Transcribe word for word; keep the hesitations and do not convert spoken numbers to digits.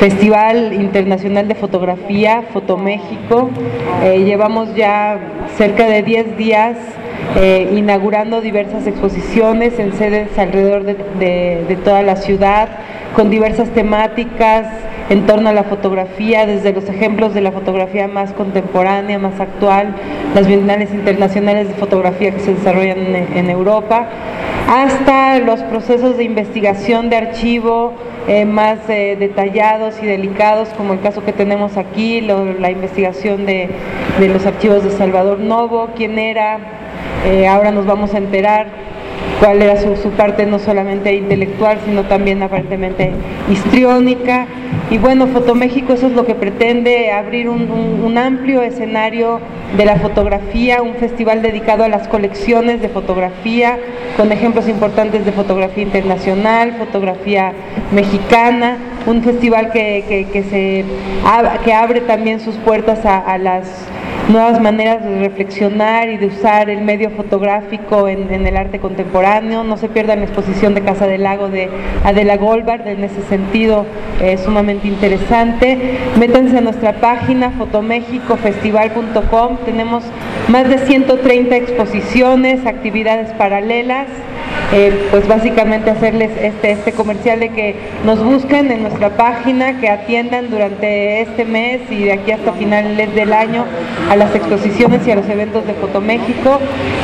Festival Internacional de Fotografía, Fotoméxico. Eh, llevamos ya cerca de diez días eh, inaugurando diversas exposiciones en sedes alrededor de, de, de toda la ciudad, con diversas temáticas en torno a la fotografía, desde los ejemplos de la fotografía más contemporánea, más actual, las bienales internacionales de fotografía que se desarrollan en, en Europa, hasta los procesos de investigación de archivo eh, más eh, detallados y delicados, como el caso que tenemos aquí, lo, la investigación de, de los archivos de Salvador Novo, quién era, eh, ahora nos vamos a enterar cuál era su, su parte no solamente intelectual, sino también aparentemente histriónica. Y bueno, Fotoméxico eso es lo que pretende, abrir un, un, un amplio escenario de la fotografía, un festival dedicado a las colecciones de fotografía, con ejemplos importantes de fotografía internacional, fotografía mexicana, un festival que, que, que, se, que abre también sus puertas a, a las nuevas maneras de reflexionar y de usar el medio fotográfico en, en el arte contemporáneo. No se pierdan la exposición de Casa del Lago de Adela Goldberg, en ese sentido eh, sumamente interesante. Métanse a nuestra página fotomexico festival punto com, tenemos más de ciento treinta exposiciones, actividades paralelas. Eh, pues básicamente hacerles este, este comercial de que nos busquen en nuestra página, que atiendan durante este mes y de aquí hasta finales del año a las exposiciones y a los eventos de Fotoméxico.